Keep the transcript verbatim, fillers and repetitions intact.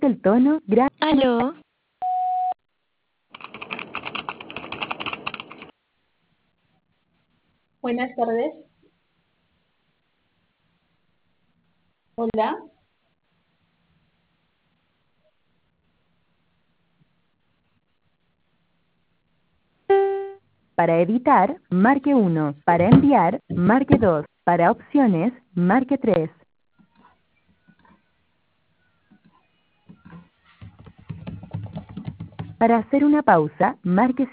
el tono, gra... Aló. Buenas tardes. Hola. Para editar, marque uno. Para enviar, marque dos. Para opciones, marque tres. Para hacer una pausa, marque